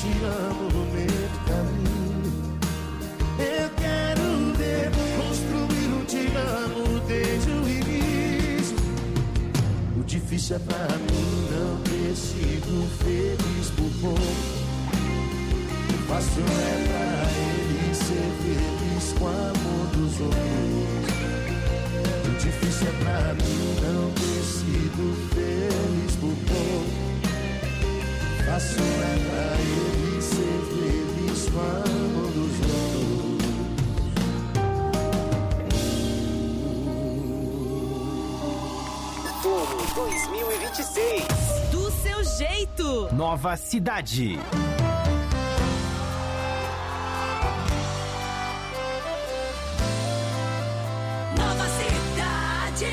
te amo no meio do caminho. Eu quero ver construir um te amo desde o início. O difícil é pra mim não ter sido feliz por pouco. O fácil é pra ele ser feliz com o amor dos outros. O difícil é pra mim não ter sido feliz por pouco. Fácil é pra ele ser feliz com o amor dos outros. 2026. Do seu jeito. Nova Cidade. Nova Cidade.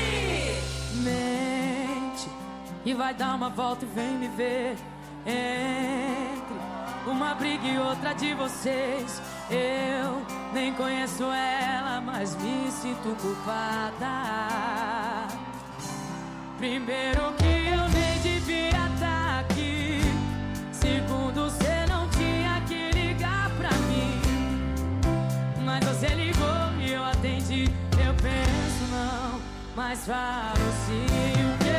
Mente e vai dar uma volta e vem me ver. Entre uma briga e outra de vocês, eu nem conheço ela, mas me sinto culpada. Primeiro que eu nem devia estar aqui. Segundo, você não tinha que ligar pra mim. Mas você ligou e eu atendi. Eu penso não, mas falo sim. O que?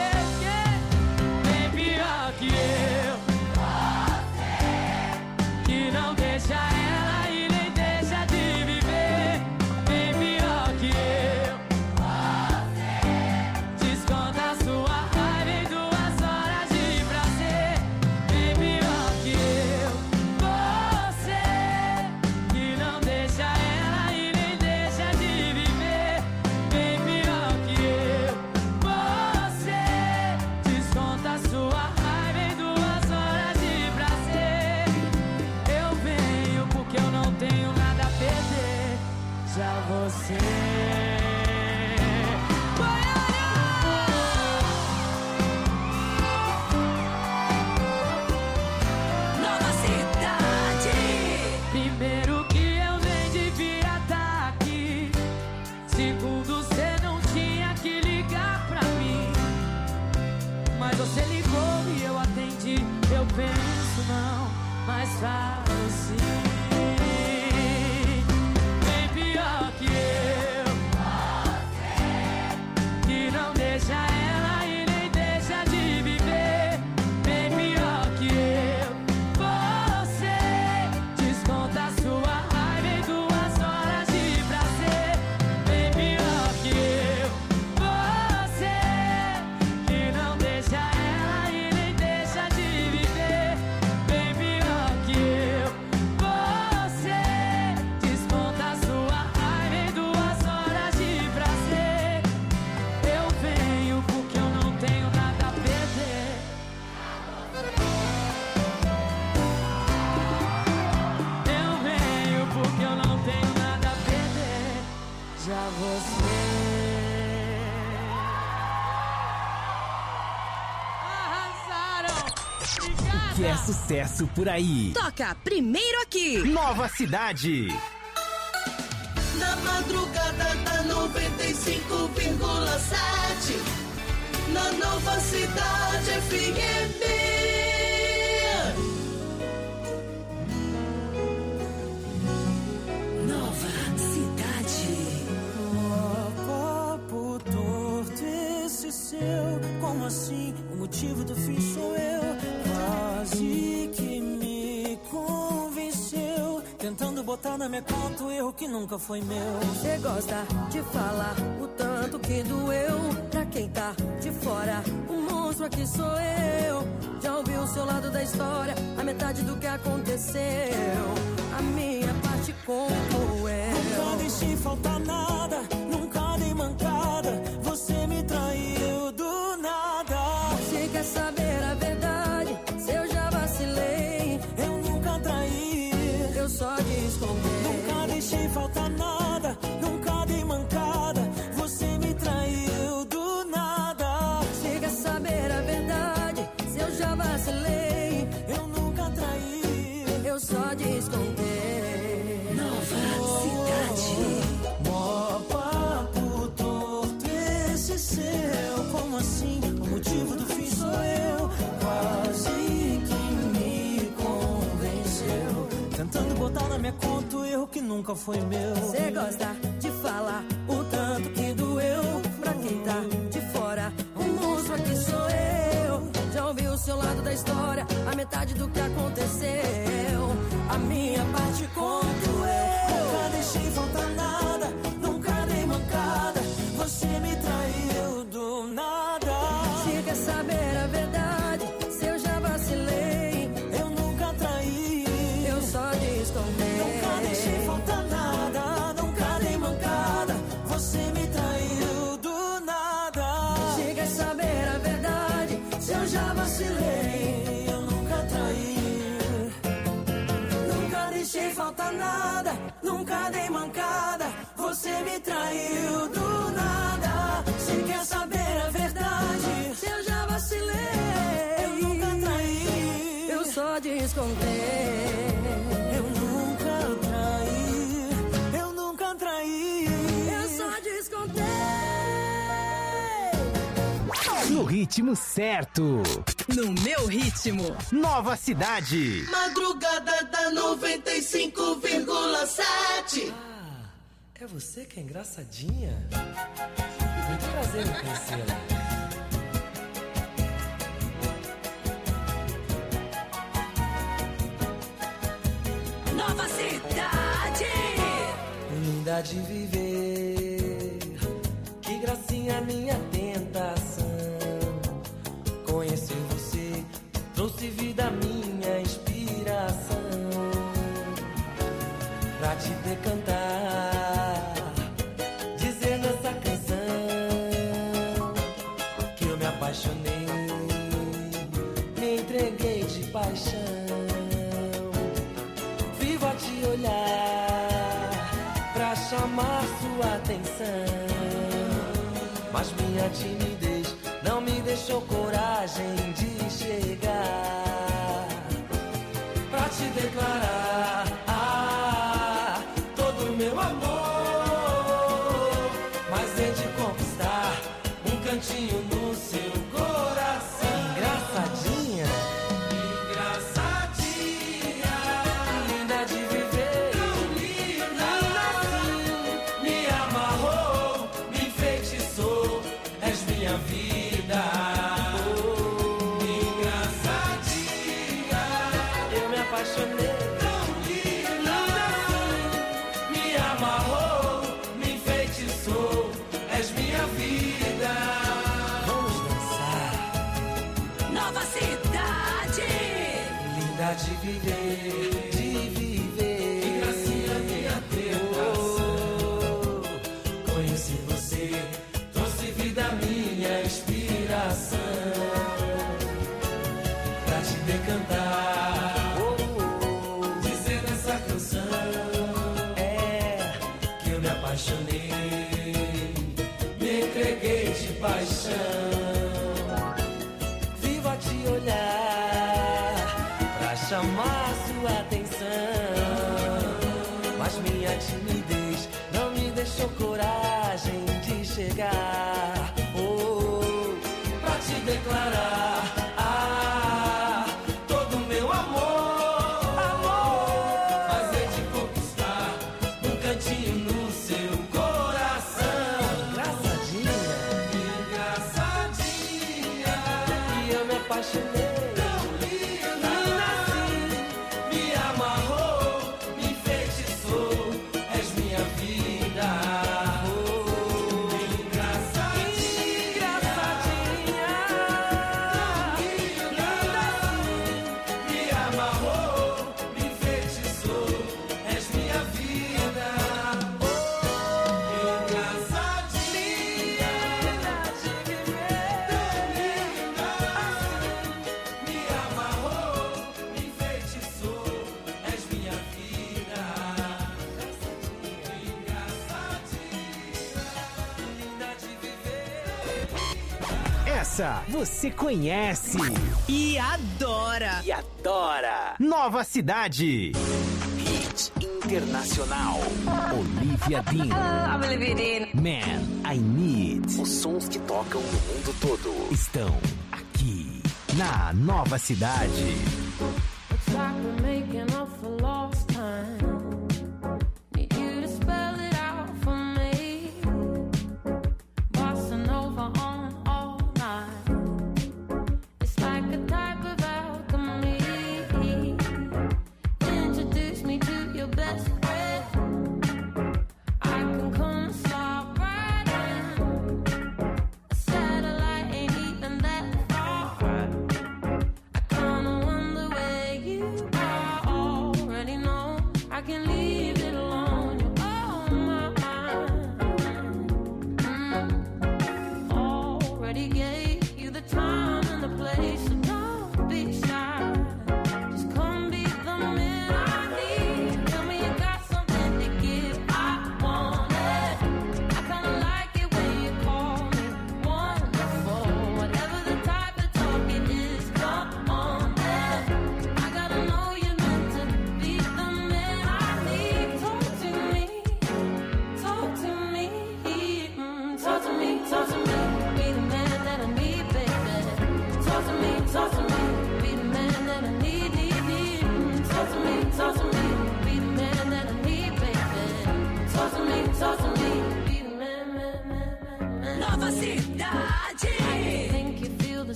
Bem pior que eu. Você que não deixa ela e nem deixa de viver. Bem pior que eu. Desconta sua raiva em 2 horas de prazer. Bem pior que eu. Você que não deixa ela e nem deixa de viver. Bem pior que eu. Você desconta sua raiva em 2 horas de prazer. Eu venho porque eu não tenho nada a perder. Já você. Nova Cidade. Primeiro que eu nem devia estar aqui. Segundo, você não tinha que ligar pra mim. Mas você ligou e eu atendi. Eu penso não, mas falo sim. Bem pior que eu. Que não deixa ela e nem deixa de viver. Bem pior que eu. Você desconta sua raiva em 2 horas de prazer. Bem pior que eu. Você que não deixa ela e nem deixa de viver. Bem pior que eu. Você desconta sua raiva em 2 horas de prazer. Eu venho porque eu não tenho nada a perder. Eu venho porque eu não tenho nada a perder. Já você. Arrasaram! Obrigada! Que é sucesso por aí. Toca primeiro aqui. Nova Cidade. Na madrugada da 95,7. Na Nova Cidade FM. Nova Cidade. Papo torto esse seu. Como assim? O motivo do fim sou eu. Quase que me convenceu. Tentando botar na minha conta o erro que nunca foi meu. Você gosta de falar o tanto que doeu. Pra quem tá de fora, o monstro aqui sou eu. Já ouvi o seu lado da história, a metade do que aconteceu. A minha parte como eu. Nunca deixei faltar nada, nunca dei mancada. Você me traiu do nada. Você quer saber a verdade? Se eu já vacilei, eu nunca traí. Eu só descontei. Nunca deixei faltar nada, nunca dei mancada. Você me traiu do nada. Você quer saber a verdade? Se eu já vacilei, eu nunca traí. Eu só descontei. Nova Cidade. Mó papo torto esse seu. Como assim? O motivo do fim sou eu. Quase que me convenceu. tentando botar na minha conta o erro que nunca foi meu. Você gosta de falar o tanto que doeu. Pra quem tá de fora, o monstro aqui sou eu. Já ouvi o seu lado da história, a metade do que aconteceu. A minha parte conto eu. Nunca deixei faltar nada, nunca dei mancada. Você me traiu do nada. Se quer saber a verdade, se eu já vacilei, eu nunca traí, eu só descontei. nunca deixei faltar nada, nunca dei mancada. Você me traiu do nada. Se quer saber a verdade, se eu já vacilei, eu nunca traí, nunca deixei faltar nada, nunca dei mancada. Você me traiu do nada. Se quer saber a verdade, se eu já vacilei, eu nunca traí, eu só descontei. eu nunca traí, eu nunca traí, Eu só descontei. No ritmo certo. No meu ritmo. Nova Cidade. Madrugada da 95,7. É você que é engraçadinha? Muito prazer em conhecê-la. Nova Cidade. Linda de viver, que gracinha minha tentação. Conhecer você trouxe vida à minha inspiração. Pra te decantar, dizer nessa canção que eu me apaixonei, me entreguei de paixão. Vivo a te olhar pra chamar sua atenção, mas minha timidez não me deixou coragem de chegar pra te declarar todo o meu amor, mas hei de conquistar um cantinho no seu coração. Engraçadinha, engraçadinha, linda de viver, tão linda assim, me amarrou, me enfeitiçou, és minha vida. Engraçadinha, eu me apaixonei. És minha vida. Vamos dançar. Nova Cidade. Linda de viver, de viver. Que gracinha minha tentação. Conheci você, trouxe vida à minha inspiração. Pra te decantar, dizer nessa canção que eu me apaixonei, me entreguei de paixão. Vivo a te olhar pra chamar sua atenção, mas minha timidez não me deixou coragem de chegar pra te declarar todo o meu amor, mas hei de conquistar um cantinho no seu coração. Engraçadinha, engraçadinha, e eu me apaixonei. Tão linda assim, me amarrou, me enfeitiçou, és minha vida. Engraçadinha, linda assim, me amarrou, me enfeitiçou, és minha vida. Engraçadinha, linda de viver, tão linda assim, me amarrou, me enfeitiçou, és minha vida. Engraçadinha, linda de viver. Essa você conhece. E adora. E adora. Nova Cidade. Hit internacional. Olivia Dean. Man, I Need. Os sons que tocam no mundo todo. Estão aqui na Nova Cidade. It's like we're making up for lost time.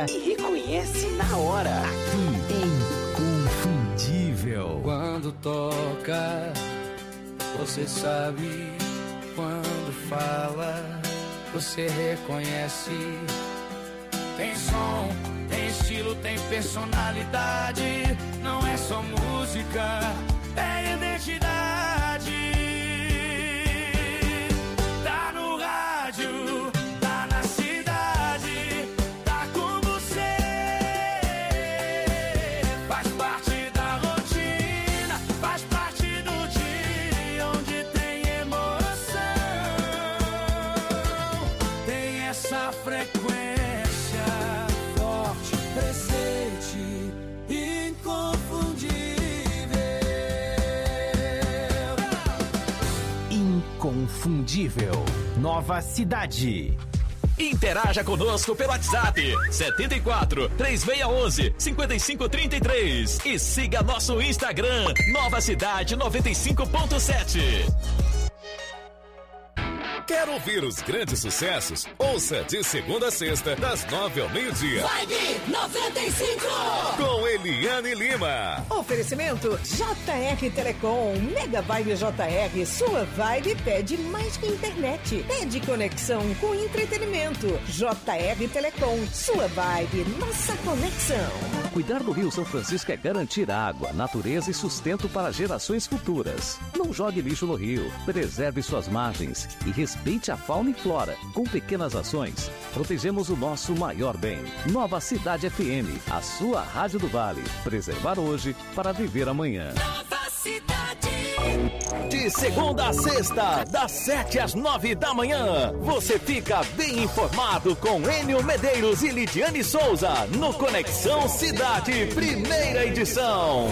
e reconhece na hora. Aqui é Inconfundível. Quando toca, você sabe. Quando fala, você reconhece. Tem som, tem estilo, tem personalidade. Não é só música, é identidade. Tá no rádio, tá na cidade, tá com você. Faz parte da rotina, faz parte do dia onde tem emoção. Tem essa frequência forte, presente, inconfundível. Inconfundível. Nova Cidade. Interaja conosco pelo WhatsApp 74 3611 5533 e siga nosso Instagram Nova Cidade 95.7. Quer ouvir os grandes sucessos? Ouça de segunda a sexta, das 9 ao meio-dia. Vibe 95! Com Eliane Lima. Oferecimento JR Telecom. Mega Vibe JR. Sua vibe pede mais que internet. Pede conexão com entretenimento. JR Telecom. Sua vibe, nossa conexão. Cuidar do Rio São Francisco é garantir água, natureza e sustento para gerações futuras. Não jogue lixo no rio. Preserve suas margens e respeite a fauna e flora. Com pequenas ações, protegemos o nosso maior bem. Nova Cidade FM, a sua rádio do Vale. Preservar hoje para viver amanhã. Nova Cidade. De segunda a sexta, das 7 às 9 da manhã, você fica bem informado com Enio Medeiros e Lidiane Souza no Conexão Cidade, primeira edição.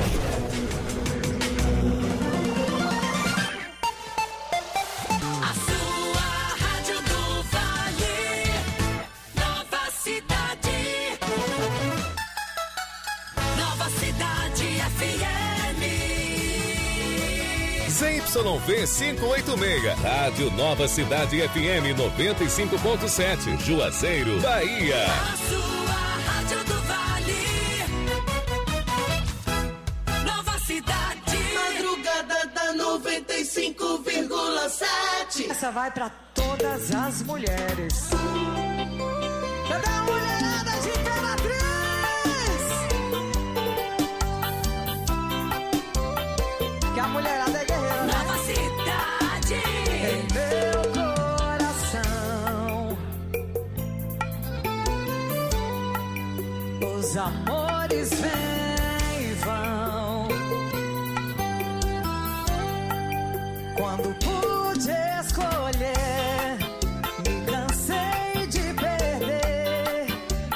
A sua rádio do Vale. Nova Cidade. Nova Cidade FM. ZYV 586, Rádio Nova Cidade FM 95.7, Juazeiro, Bahia. A sua rádio do Vale. Nova Cidade. Madrugada da 95,7. Essa vai pra todas as mulheres. Cadê a mulherada de Imperatriz? Que a mulherada é guerreira, né? Nova Cidade. Em meu coração, os amores vêm e vão. Quando pude escolher, me cansei de perder.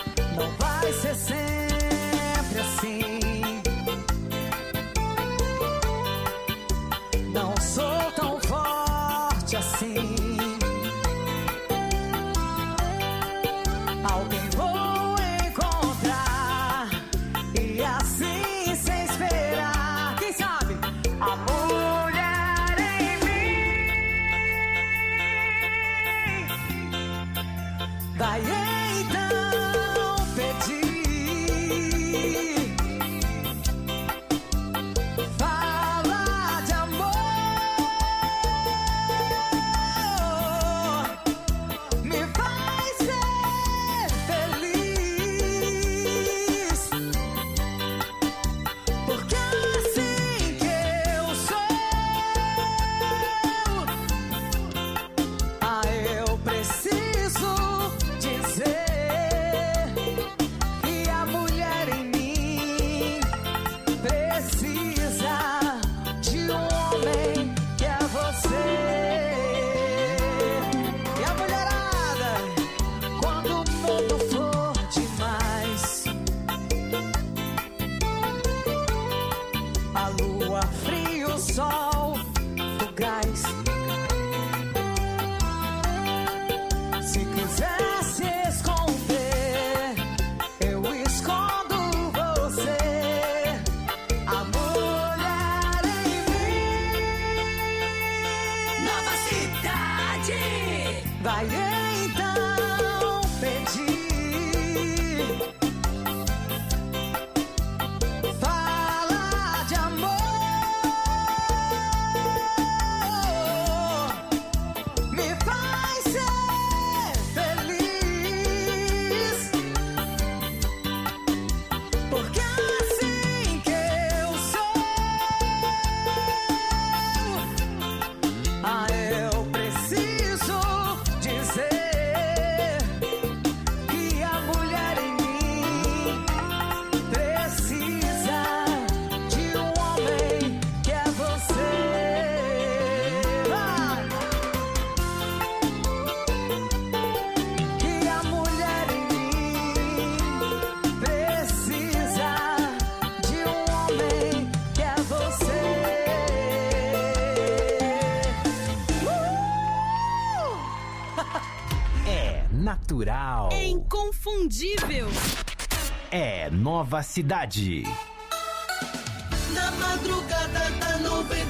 natural. Inconfundível. É Nova Cidade. Na madrugada da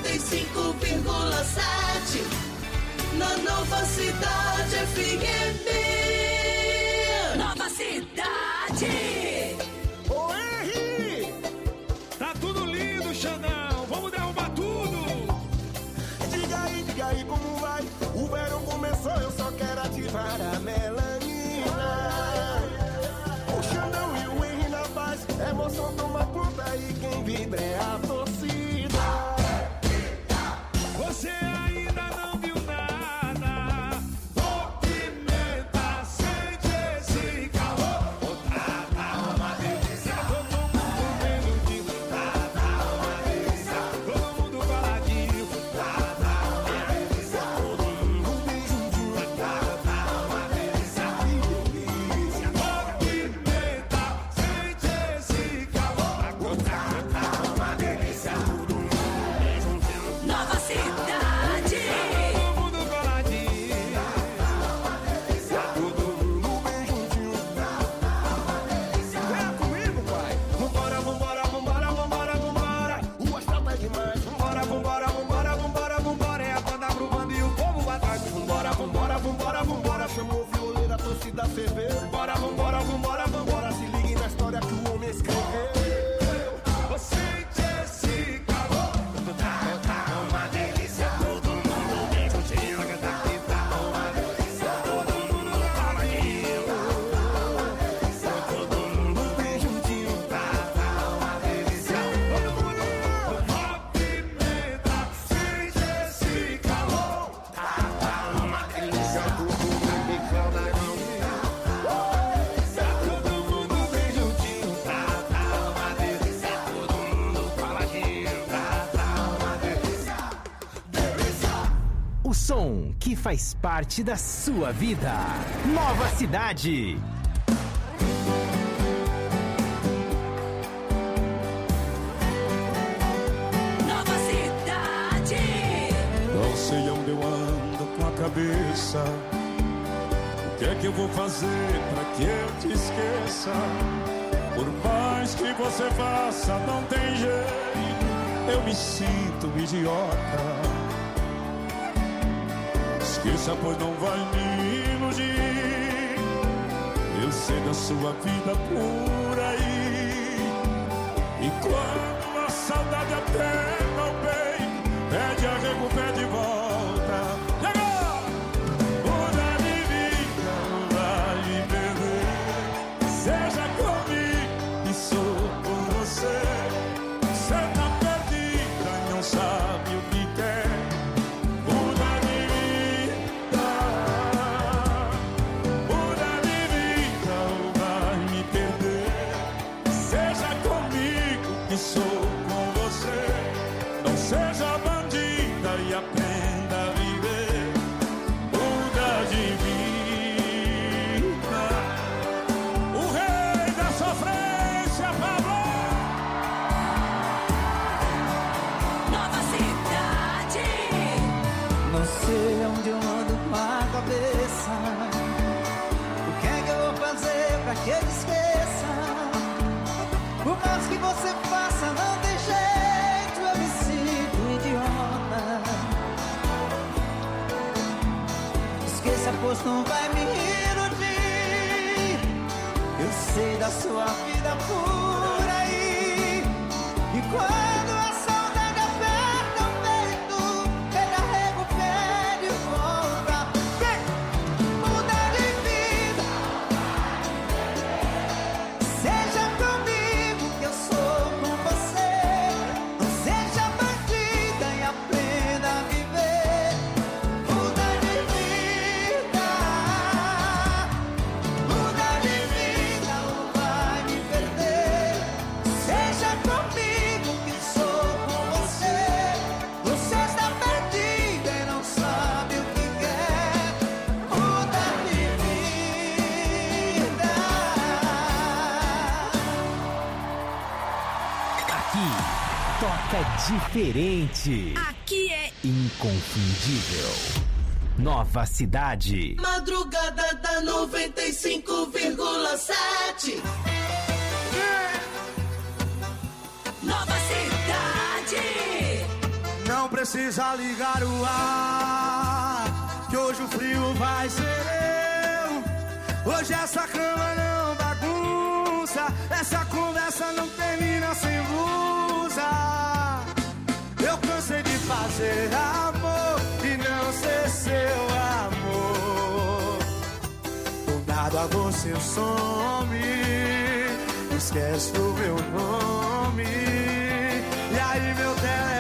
95,7. Na Nova Cidade FM. Nova Cidade. Ô, R! Tá tudo lindo, Xandão. Vamos derrubar tudo. Diga aí como vai. O verão começou, eu só quero ativar a melanina. O Xandão e o Henry na paz. Emoção toma conta e quem vibra é a torcida. Você ainda não viu nada. Movimenta, sente esse calor. Tá uma delícia. Todo mundo vendo de tá uma delícia. Todo mundo coladinho. Tá uma delícia. Todo mundo bem juntinho. Tá uma delícia. Que delícia. Movimenta, sente esse calor. Tá uma delícia. Todo mundo bem juntinho. Nova Cidade. Todo mundo coladinho. Todo mundo bem juntinho. Vem comigo, pai. Vambora, vambora, vambora, vambora, vambora. O astral tá demais. Vambora, vambora, vambora, vambora, vambora. É a banda pro bando e o povo atrás. Vambora, vambora, vambora, vambora. Chamou o violeiro, a torcida ferveu. Vambora, vambora, vambora, vambora. Se ligue na história que o homem escreveu. Sente esse calor. Tá uma delícia. Todo mundo bem juntinho. Tá uma delícia. Todo mundo coladinho. Todo mundo bem juntinho. Tá uma delícia. Todo mundo movimenta. Sente esse calor. Tá uma delícia. Todo mundo bem coladinho. Todo mundo bem juntinho. Tá uma delícia. Todo mundo coladinho. Tá uma delícia. Delícia. O som que faz parte da sua vida. Nova Cidade. Nova Cidade. Não sei onde eu ando com a cabeça. O que é que eu vou fazer pra que eu te esqueça? Por mais que você faça, não tem jeito. Eu me sinto um idiota. Esqueça, pois não vai me iludir. Eu sei da sua vida por aí. E quando a saudade aperta o peito, pede arrego, pede volta. Chegou! Muda de vida, não vai me perder. Seja comigo e sou por você. Você tá perdida e não sabe o que quer. Muda de vida, muda de vida, ou vai me perder. Seja comigo que sou com você. Não seja bandida e aprenda a viver. Muda de vida. O rei da sofrência, Pablo. Nova Cidade. Não sei onde eu ando com a cabeça. O que é que eu vou fazer pra que eu esqueça? Por mais que você faça, não tem jeito. Eu me sinto um idiota. Esqueça, pois não vai me iludir. Eu sei da sua vida por aí. E quando a saudade aperta o peito, pede arrego, pede volta. Muda de vida. Seja comigo que eu sou com você. Não seja bandida e aprenda a viver. Muda de vida. Muda de vida ou vai me perder. Seja comigo que sou com você. Você está perdida e não sabe o que quer. Muda de vida. Aqui toca diferente. Aqui é Inconfundível. Nova Cidade. Madrugada da 95,7. Nova Cidade. Não precisa ligar o ar, que hoje o frio vai ser eu. Hoje essa cama não bagunça, essa conversa não termina sem blusa. Eu cansei de fazer amor e não ser seu amor. Do nada você some, esquece do meu nome. E aí meu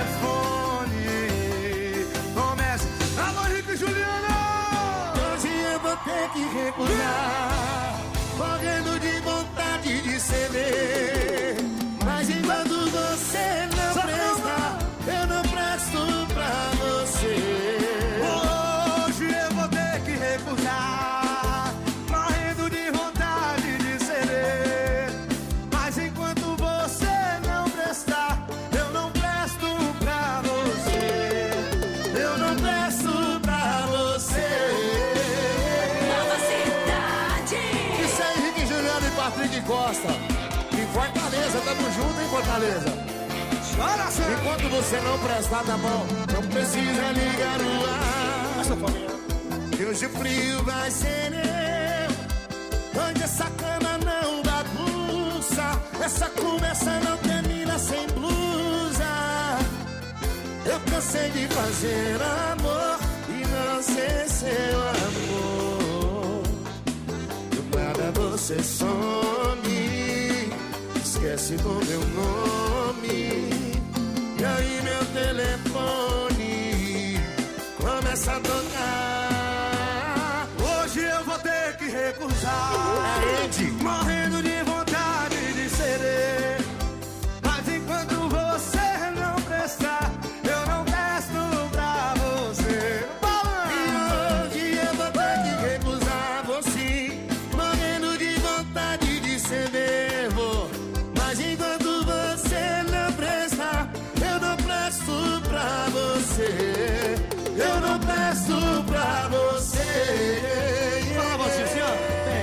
telefone começa: alô, Henrique e Juliana. Hoje eu vou ter que recusar, morrendo de vontade de ceder. Mas enquanto você não presta, eu não presto pra você. Hoje eu vou ter que recusar, morrendo de vontade de ceder. Mas enquanto você não prestar, eu não presto pra você. Eu não presto pra você. Nova Cidade. Isso aí, Henrique Juliano e Patrick Costa. Em Fortaleza, tamo junto em Fortaleza. Enquanto você não prestar, tá bom, não precisa ligar o ar. Que hoje o frio vai ser eu. Onde essa cama não bagunça, essa conversa não termina sem blusa. Eu cansei de fazer amor e não ser seu amor. Do nada você some, esquece do meu nome. E aí meu telefone começa a tocar. Hoje eu vou ter que recusar, morrendo de vontade de ceder. Mas enquanto você não prestar, eu não presto pra você. E hoje eu vou ter que recusar você, morrendo de vontade de ceder. Mas enquanto você não prestar, eu não presto pra você. Eu não presto pra você. Fala, Valcicinho.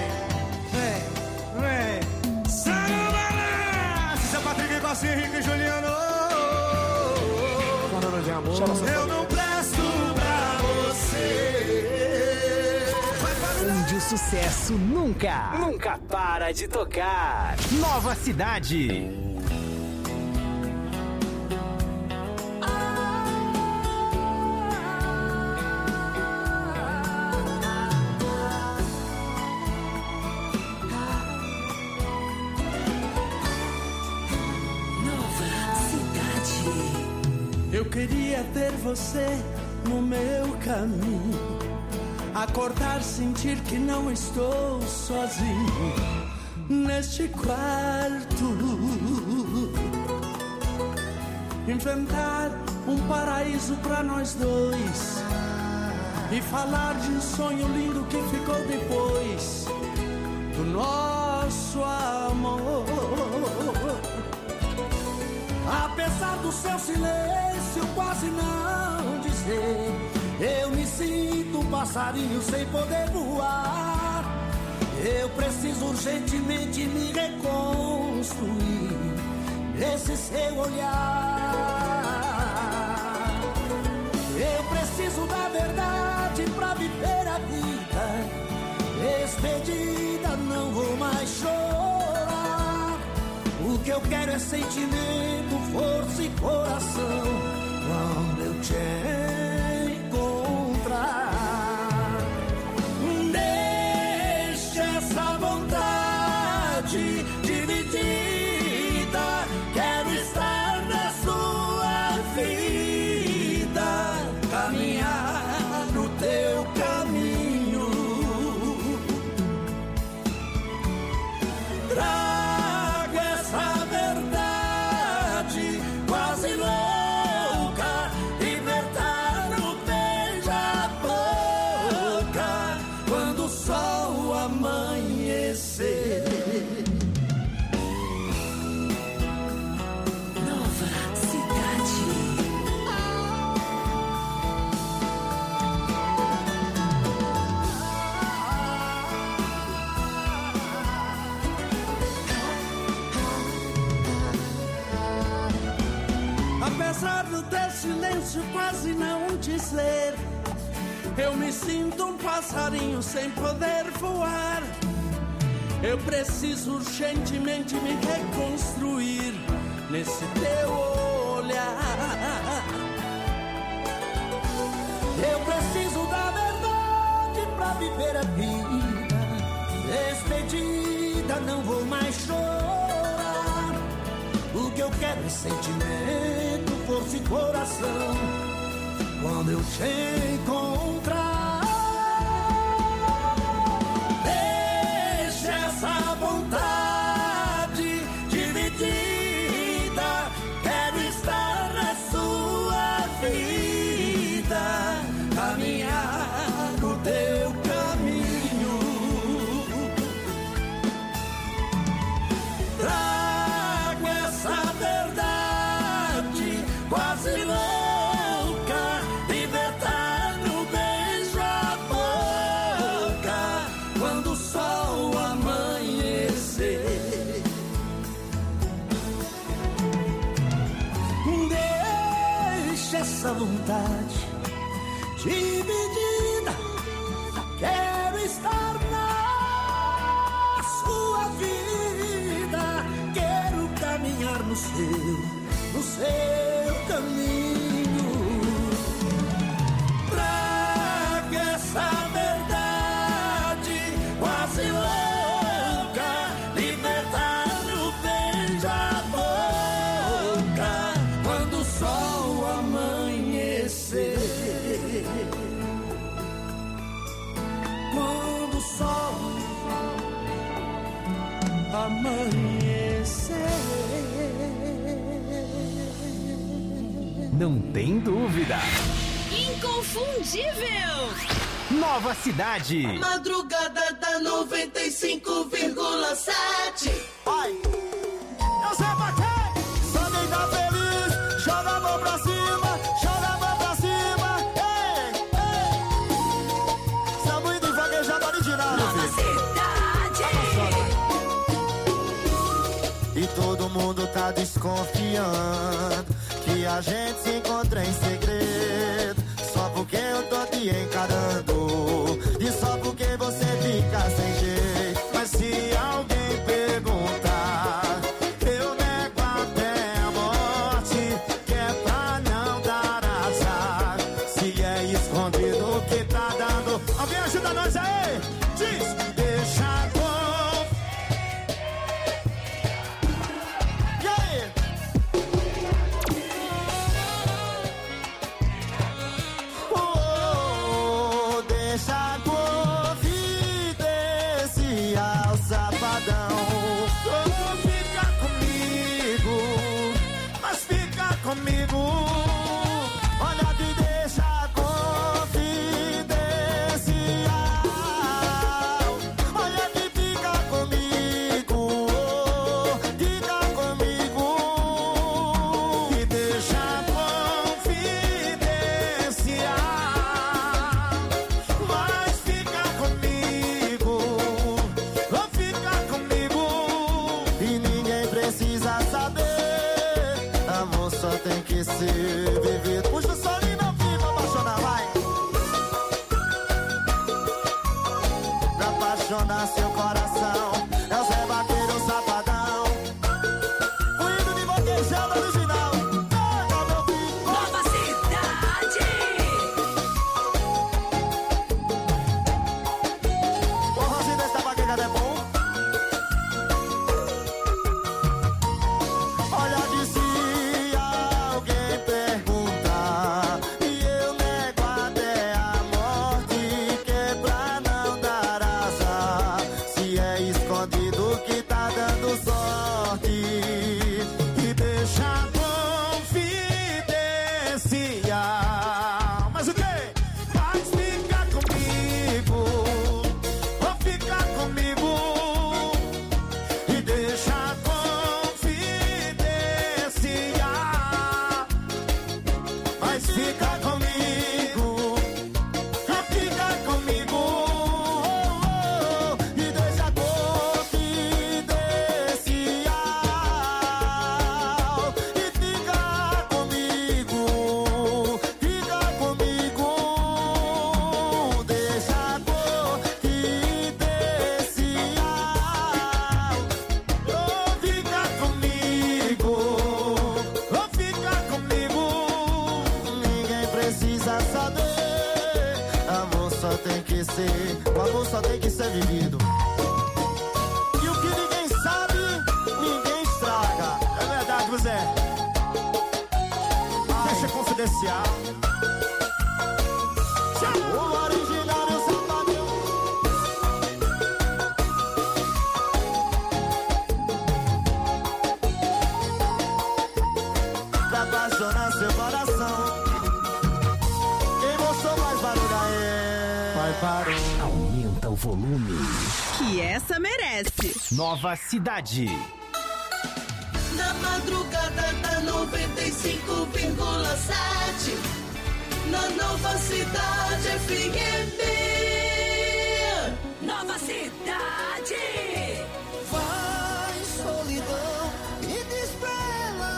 Vem. Sarabala! Seu Patrick Costa, Henrique e Juliano. Falando de amor. Eu não presto pra você. Onde o sucesso nunca para de tocar. Nova Cidade. Eu queria ter você no meu caminho, acordar, sentir que não estou sozinho neste quarto, inventar um paraíso pra nós dois e falar de um sonho lindo que ficou depois do nosso amor. Apesar do seu silêncio quase não dizer, eu me sinto um passarinho sem poder voar. Eu preciso urgentemente me reconstruir nesse seu olhar. Eu preciso da verdade pra viver a vida. Despedida, não vou mais chorar. O que eu quero é sentimento, força e coração quando eu te encontrar. Deixa essa vontade dividida. Quero estar na sua vida, caminhar no teu caminho. Trago essa verdade quase louca, libertar Apesar do teu silêncio quase não dizer, eu me sinto um passarinho sem poder voar. Eu preciso urgentemente me reconstruir nesse teu olhar. Eu preciso da verdade pra viver a vida. Despedida, não vou mais chorar. O que eu quero é sentimento, força e coração. Quando eu te encontrar, deixa essa vontade dividida. Quero estar na sua vida, caminhar no teu caminho. Trago essa verdade quase louca, libertar no beijo a boca, quando o sol amanhecer. Deixa essa vontade dividida. Quero estar na sua vida. Quero caminhar no seu caminho. Traga essa verdade quase louca, libertar no beijo a boca, quando o sol amanhecer. Quando o sol amanhecer. Não tem dúvida. Inconfundível. Nova Cidade. Madrugada da 95,7. Ai, eu sei pra quê? Só quem tá feliz, joga a mão pra cima, joga a mão pra cima. Ei, ei. São muito vaguejado original. Nova Cidade. E todo mundo tá desconfiando que a gente se encontra em segredo, só porque eu tô te encarando e só porque você fica sem jeito. Mas se alguém perguntar, eu nego até a morte, que é pra não dar azar. Se é escondido o que tá dando, alguém ajuda nós aí? Diz, deixa com... E aí? Deixa a confidencial safadão. Fica comigo, mas fica comigo. Olha que deixa a confidencial. Olha que fica comigo, fica comigo. E deixa a confidencial. Mas fica comigo, ou fica comigo. E ninguém precisa saber. Amor só tem que ser vivido. Puxa o som e não fica apaixonar, vai. Pra apaixonar seu coração. É o Zé Vaqueiro Safadão. O hino de vaquejada original. Pega, meu filho. Nova Cidade. O rosinho dessa vaquejada é bom. Olha de se alguém perguntar, e eu nego até a morte, que é pra não dar azar. Se é escondido só tem que ser, o amor só tem que ser vivido. E o que ninguém sabe, ninguém estraga. É verdade, José. Deixa confidencial. O original eu sou Fábio. Pra apaixonar seu coração. Quem mostrou mais barulho aí? Vai barulho. Aumenta o volume. Que essa merece. Nova Cidade. Na madrugada da 95,7. Na Nova Cidade FM. Nova Cidade. Vai, solidão, e diz pra ela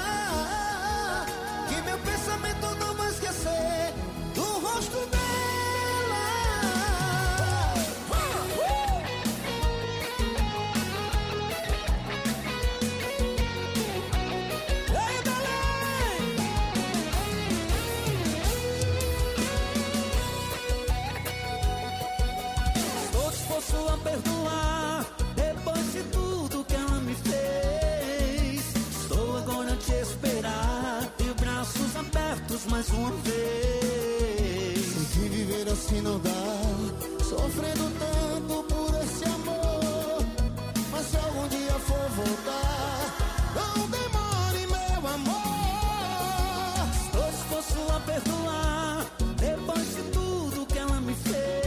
que meu pensamento não vai esquecer do rosto dela. Posso a perdoar depois de tudo que ela me fez. Estou agora a te esperar de braços abertos mais uma vez. Sei que viver assim não dá, sofrendo tanto por esse amor. Mas se algum dia for voltar, não demore, meu amor. Estou disposto a perdoar depois de tudo que ela me fez.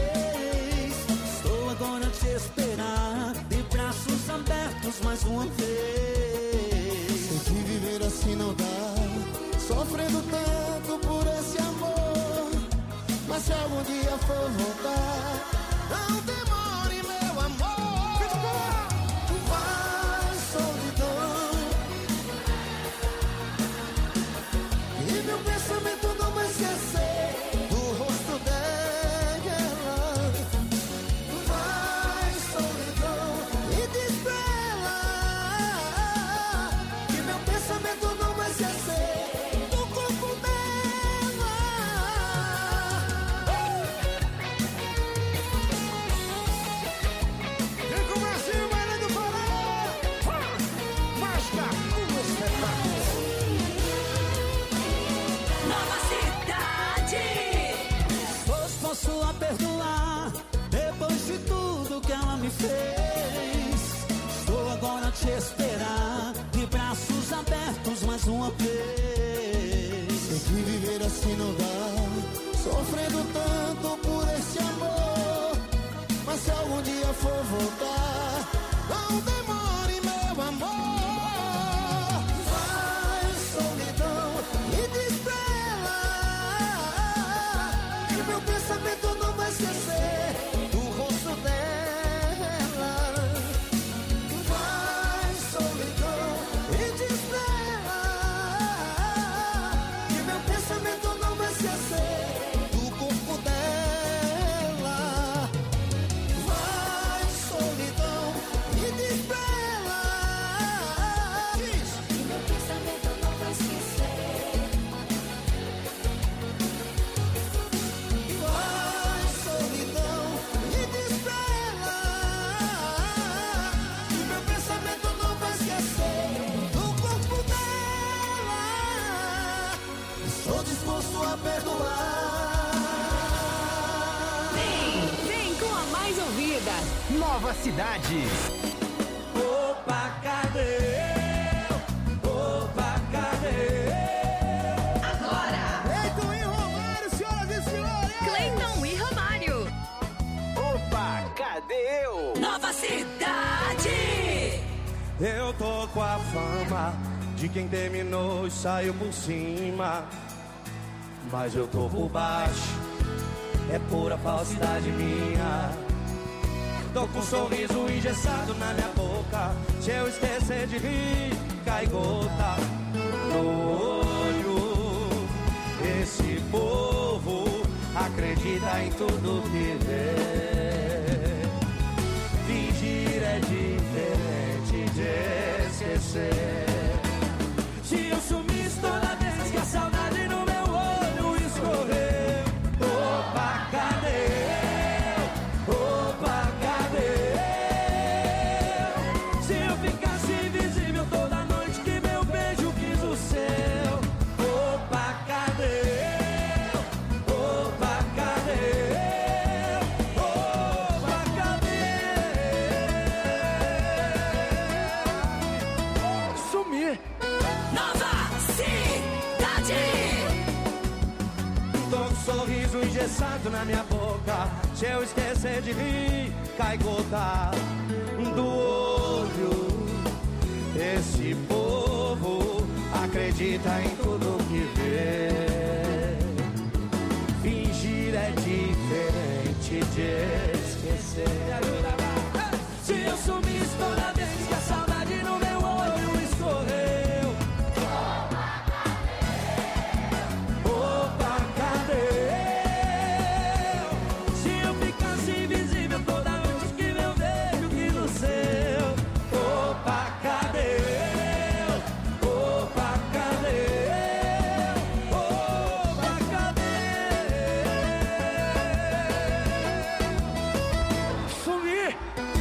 Agora te esperar de braços abertos mais uma vez. Sei que viver assim não dá, sofrendo tanto por esse amor. Mas se algum dia for voltar, não demore, meu amor. Vai, solidão, e meu pensamento não vai esquecer do rosto dela. Fez. Estou agora a te esperar de braços abertos mais uma vez. Sei que viver assim não dá, sofrendo tanto por esse amor. Mas se algum dia for voltar, não demore, meu amor. Vai, solidão, e diz pra ela que meu pensamento não vai esquecer do rosto dela. Nova Cidade. Opa, cadê? Opa, cadê? Agora. Cleiton e Romário, senhoras e senhores. Cleiton e Romário. Opa, cadê eu? Nova Cidade. Eu tô com a fama de quem terminou e saiu por cima. Mas eu tô por baixo, é pura falsidade minha. Tô com um sorriso engessado na minha boca. Se eu esquecer de rir, cai gota no olho. Esse povo acredita em tudo que vê. Fingir é diferente de esquecer. Se eu sumisse toda vez que a saudade no meu olho escorreu. Opa, cadê? engessado na minha boca. Se eu esquecer de rir, cai gota do olho. Esse povo acredita em tudo que vê. Fingir é diferente de esquecer. Se eu sumisse toda vez que a saudade no meu olho escorreu. Opa, cadê? Se eu ficasse invisível toda noite que eu vejo que no seu. Opa, cadê? Opa, cadê? Opa, cadê? Sumi!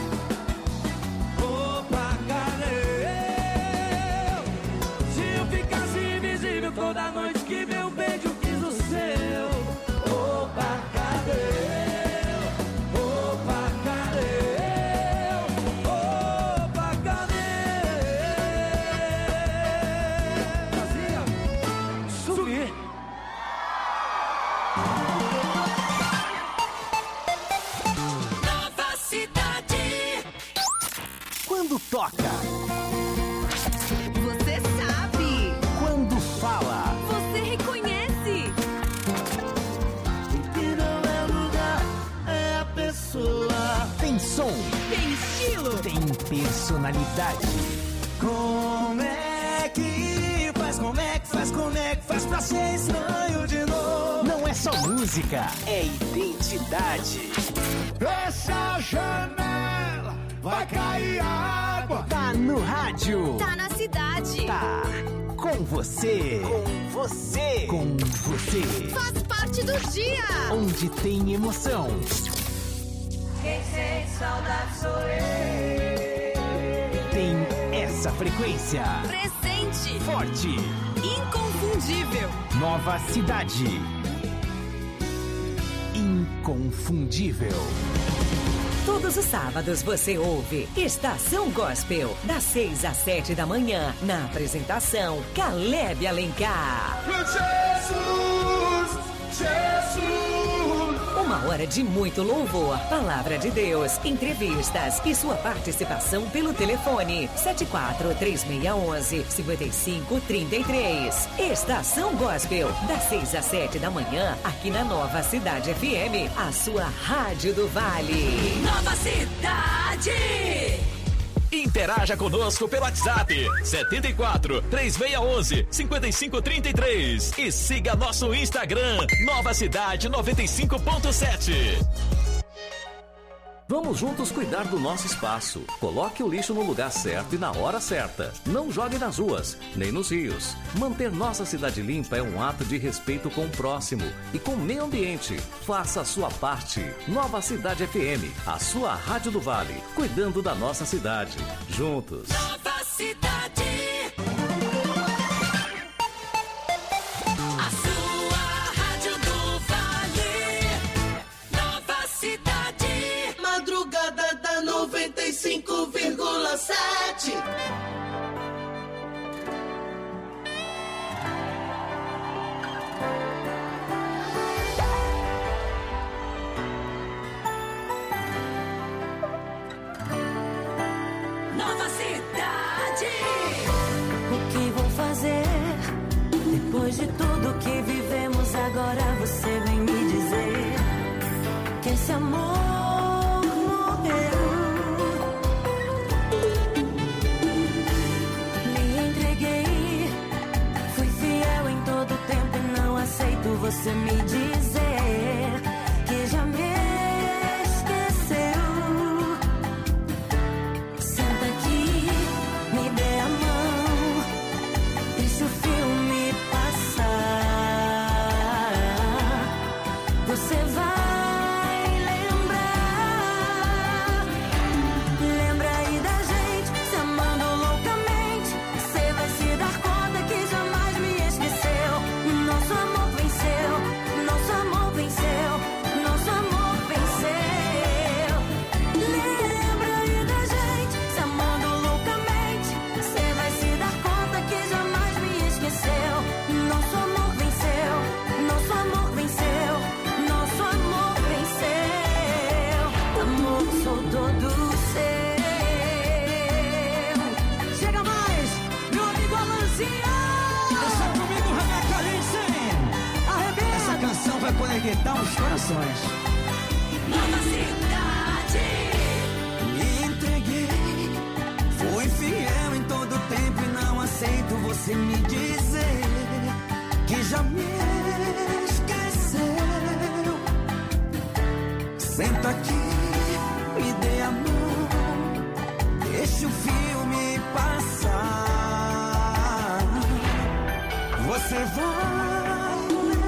Opa, cadê? Se eu ficasse invisível toda noite que meu beijo quis o seu. Opa, cadê? Opa, cadê? Opa, cadê? Sumi! Nova cidade. Quando toca, Você sabe. quando fala, Você reconhece. Que não é lugar, é a pessoa. tem som, Tem estilo. tem personalidade. Como é que faz? Como é que faz? Como é que faz pra ser estranho de novo? Não é só música, é identidade. Fecha a janela, vai cair água. Tá no rádio. Tá na cidade. Tá com você. Com você. Com você. Faz parte do dia. Onde tem emoção. Quem sente saudade sou eu. Tem essa frequência. Presente. Forte. Inconfundível. Nova cidade. Inconfundível. Todos os sábados você ouve Estação Gospel, das 6 às 7 da manhã, na apresentação Caleb Alencar. Jesus, Jesus. Uma hora de muito louvor, palavra de Deus, entrevistas e sua participação pelo telefone 74-3611-5533. Estação Gospel, das 6 às 7 da manhã, aqui na Nova Cidade FM, a sua Rádio do Vale. Nova cidade. Interaja conosco pelo WhatsApp 74-3611-5533 e siga nosso Instagram, Nova Cidade 95.7. Vamos juntos cuidar do nosso espaço. Coloque o lixo no lugar certo e na hora certa. Não jogue nas ruas, nem nos rios. Manter nossa cidade limpa é um ato de respeito com o próximo e com o meio ambiente. Faça a sua parte. Nova Cidade FM, a sua Rádio do Vale, cuidando da nossa cidade. Juntos. Nova cidade. A sua Rádio do Vale. Nova cidade. Madrugada da 95,7. Nova cidade. O que vou fazer? Depois de tudo que vivemos, agora você vem me dizer que esse amor morreu. Me entreguei, fui fiel em todo tempo e não aceito você me dizer que já me esqueceu. Senta aqui, me dê a mão, deixa o filme passar. Você vai lembrar conectar os corações. Nova Cidade. Me entreguei, fui fiel em todo tempo e não aceito você me dizer que já me esqueceu. Senta aqui, me dê a mão, deixa o filme passar. Você vai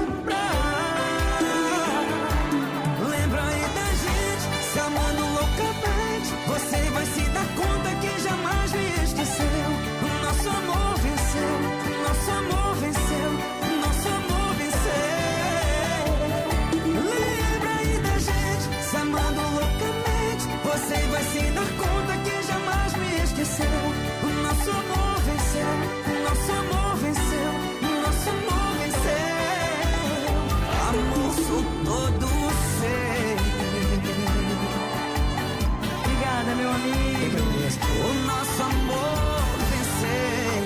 lembra aí da gente se amando loucamente. Você vai se dar conta que jamais me esqueceu. O nosso amor venceu, nosso amor venceu, nosso amor venceu. Lembra aí da gente se amando loucamente. Você vai se dar conta que jamais me esqueceu. O nosso amor venceu, nosso amor venceu, nosso amor venceu. Amor, sou todo seu. Obrigada, meu amigo. O nosso amor venceu.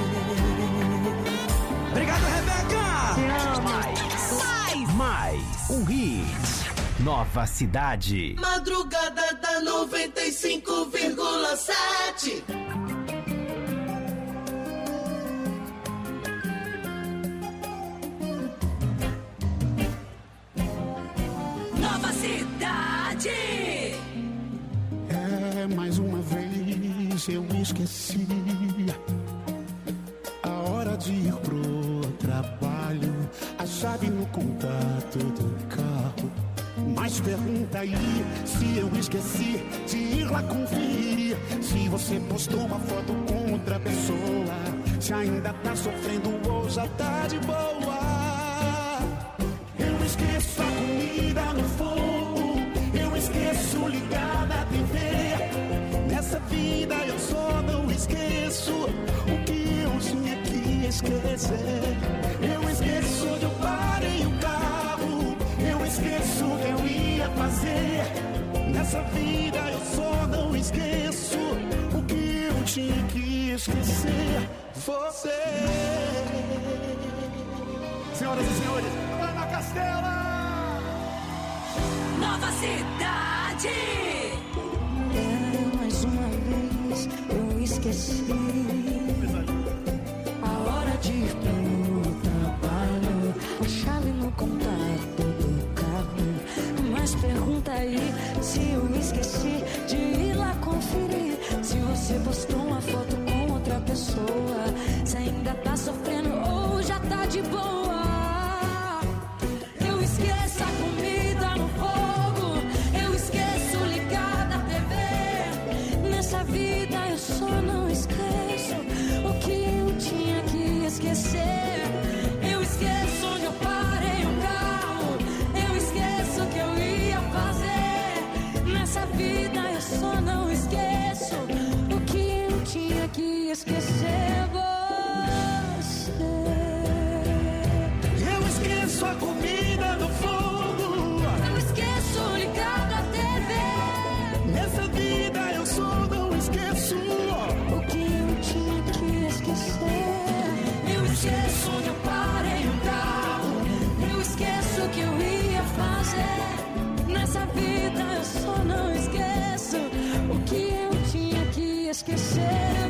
Obrigado, Rebeca. Mais um hit. Nova Cidade. Madrugada da 95,7. Nova Cidade. Mais uma vez eu esqueci a hora de ir pro trabalho, a chave no contato do carro. Mas pergunta aí se eu esqueci de ir lá conferir se você postou uma foto com outra pessoa, se ainda tá sofrendo ou já tá de boa. Eu esqueço a comida no fogo, eu esqueço ligar na TV. Nessa vida eu só não esqueço o que eu tinha que esquecer. Eu esqueço onde eu parei o carro, eu esqueço o que eu ia fazer. Nessa vida eu só não esqueço o que eu tinha que esquecer. Você. Senhoras e senhores, Ana Castela. Nova Cidade. Mais uma vez eu esqueci a hora de ir pro trabalho, a chave no contato do carro. Mas pergunta aí se eu esqueci de ir lá conferir se você postou uma foto com outra pessoa, se ainda tá sofrendo ou já tá de boa. Eu esqueço a comida no fogo, eu esqueço ligar da TV. Nessa vida eu só não esqueço o que eu tinha que esquecer. Eu esqueço onde eu parei o carro, eu esqueço o que eu ia fazer. Nessa vida eu só não esqueço o que eu tinha que esquecer. Eu esqueço a comida no fogo, eu esqueço ligar da TV. nessa vida eu só não esqueço o que eu tinha que esquecer. Eu esqueço onde eu parei o carro, eu esqueço o que eu ia fazer. Nessa vida eu só não esqueço o que eu tinha que esquecer.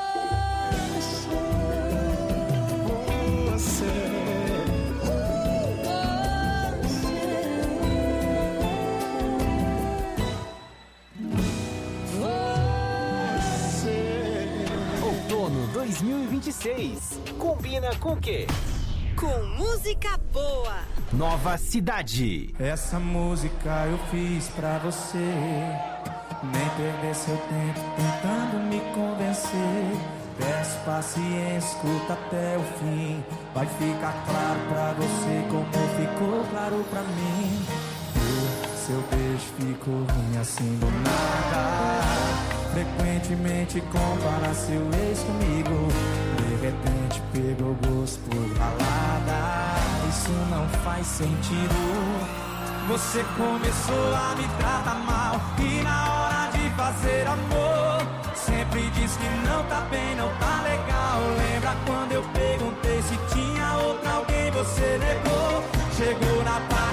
Outono 2026. Combina com o quê? Com música boa. Nova Cidade. Essa música eu fiz pra você. Nem perder seu tempo tentando me convencer. Peço paciência, escuta até o fim. Vai ficar claro pra você como ficou claro pra mim. Seu beijo ficou ruim assim do nada. Frequentemente compara seu ex comigo. De repente pegou gosto por balada. Isso não faz sentido. Você começou a me tratar mal e na hora de fazer amor sempre diz que não tá bem, não tá legal. Lembra quando eu perguntei se tinha outra alguém, você negou. Chegou na parte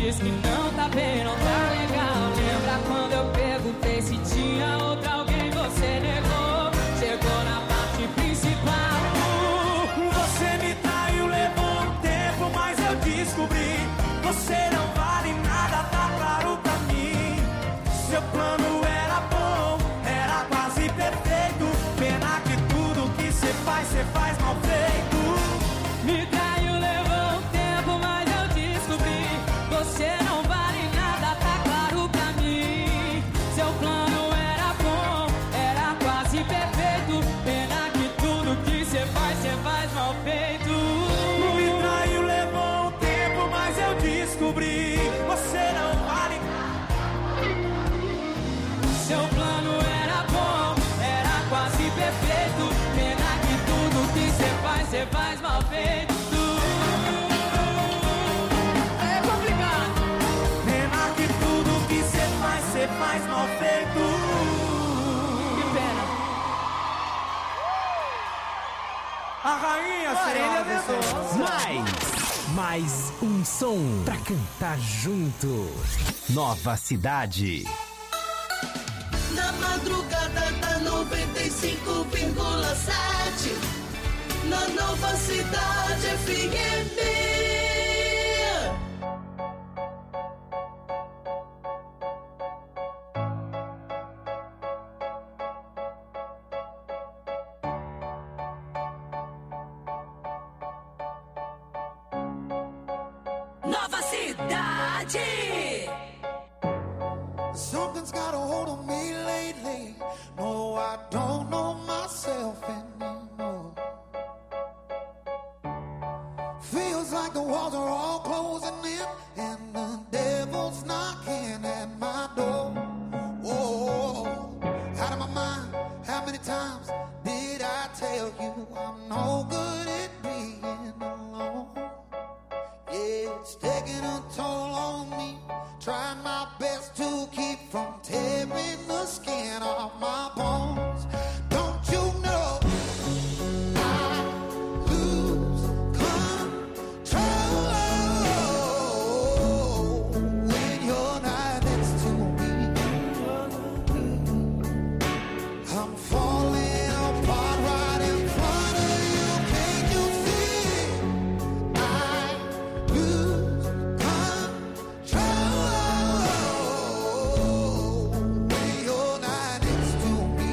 diz que não tá bem, não tá legal. Lembra quando eu perguntei se tinha outra alguém, você negou. Chegou na parte principal. Você me traiu, levou um tempo, mas eu descobri. Você não vale nada, tá claro pra mim. Seu plano era bom, era quase perfeito. Pena que tudo que cê faz mal feito. Me traiu, levou um tempo, mas eu descobri. Você não vale nada, tá claro pra mim. Seu plano era bom, era quase perfeito. Pena que tudo que cê faz mal feito. Me traiu, levou um tempo, mas eu descobri. Você não vale nada. Seu plano era bom, era quase perfeito. Pena que tudo que cê faz mal feito. É complicado. Pena que tudo que cê faz mal feito. Que pena. A rainha, Orelha Mais um som pra cantar junto. Nova Cidade. Na madrugada da 95,7. Na Nova Cidade FM. Nova Cidade. Something's got a hold on me lately. No, I don't know myself anymore. Feels like the walls are all closing in, and the devil's knocking at my door. Oh, out of my mind. How many times did I tell you I'm no good at being alone? Yeah, it's taking a toll on me. Trying my best to keep from tearing the skin off my bones. Don't you know I lose control when you're not next to me? I'm falling apart right in front of you. Can't you see? I lose control when you're not next to me.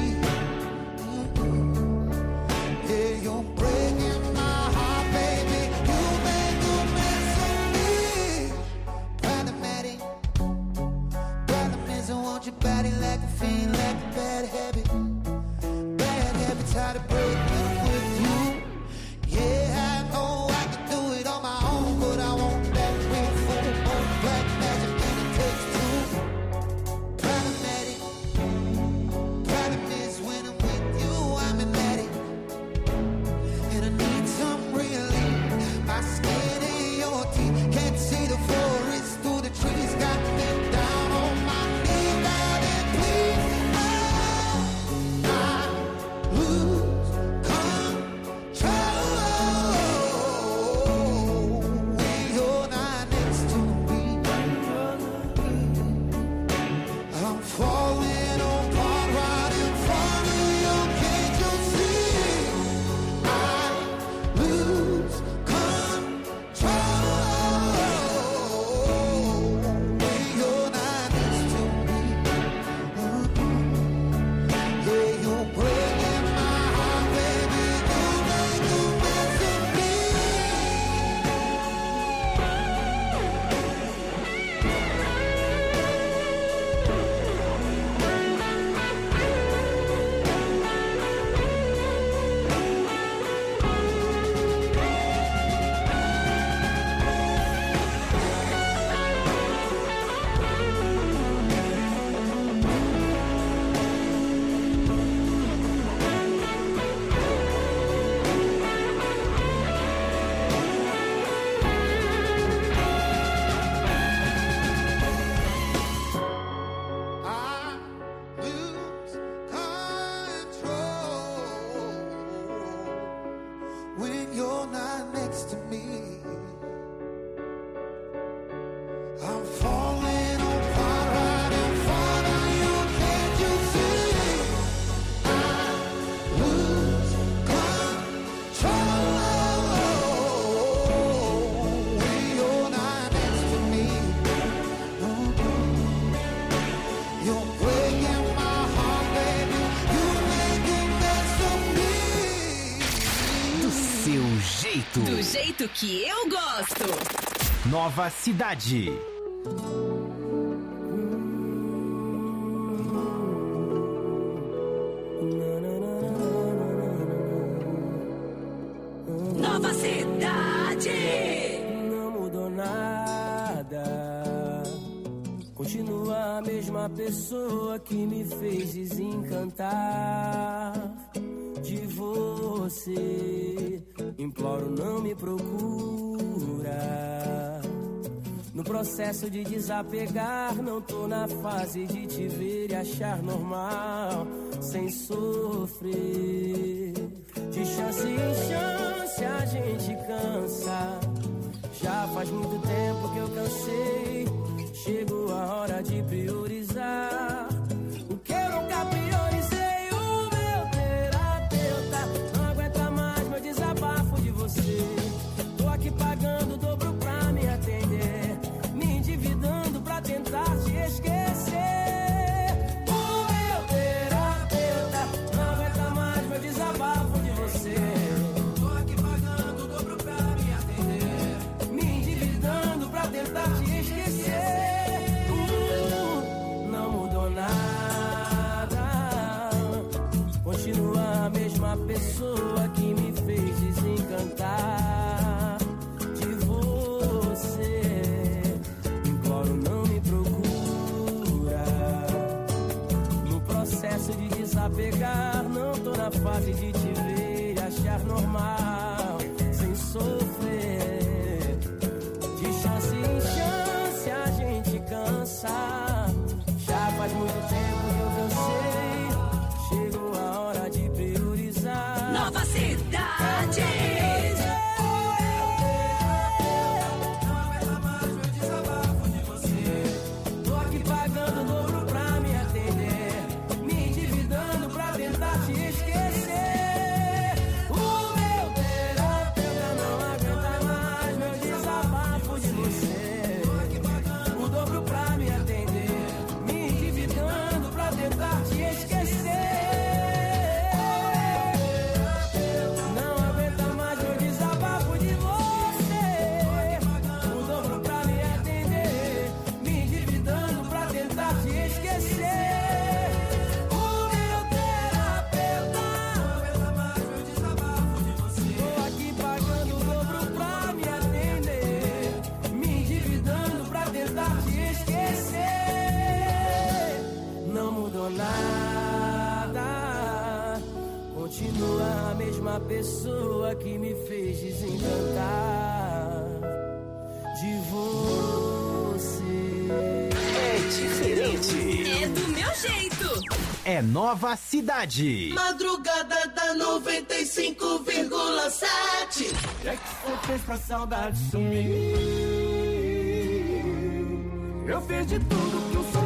Yeah, you're breaking my heart, baby. You make a mess of me. Problematic. Problem is I want your body like a fiend, like a bad habit. Bad habits how to break with you. Yeah, I know I can do it on my own, but I want that real full on black magic, and it takes two. Problematic. Problem is when I'm with you, I'm ecstatic, and I need some relief. My skin in your teeth, can't see the forest through the trees. Got me down on my knees, darling, please. I lose You're breaking my heart, baby. You're making mess of me. Do seu jeito. Do jeito que eu gosto. Nova Cidade. Nova Cidade. Não mudou nada. Continua a mesma pessoa que me fez desencantar de você. Imploro, não me procura. No processo de desapegar, não tô na fase de te ver e achar normal, sem sofrer. De chance em chance a gente cansa. Já faz muito tempo que eu cansei. Chegou a hora de priorizar o que eu nunca priorizei. O meu terapeuta não aguenta mais meu desabafo de você. Tô aqui pagando o dobro pra me atender, me endividando pra tentar te esquecer. O meu terapeuta não aguenta mais meu desabafo de você. Tô aqui pagando o dobro pra me atender, me endividando pra tentar te esquecer. Não mudou nada. Continua a mesma pessoa que me fez desencantar de você. Imploro, não me procura. No processo de desapegar, não tô na fase de te ver e achar normal, sem sofrer. De chance em chance a gente cansa. Já faz muito tempo que eu cansei. Chegou a hora de priorizar. Nova Cidade. Tô aqui pagando o dobro pra me atender, me endividando pra tentar te esquecer. O meu terapeuta não aguenta mais meu desabafo de você. Tô aqui pagando o dobro pra me atender, me endividando pra tentar te esquecer. Não aguenta mais meu desabafo de você. O dobro pra me atender, me endividando pra tentar te esquecer. O meu terapeuta não aguenta mais meu desabafo de você. Tô aqui pagando o dobro pra me atender, me endividando pra tentar te esquecer. Não mudou nada. Continua a mesma pessoa que me fez desencantar de você. É diferente. É do meu jeito. É Nova Cidade. Madrugada da 95,7. O que é que você fez pra saudade sumir? Eu fiz de tudo que o sol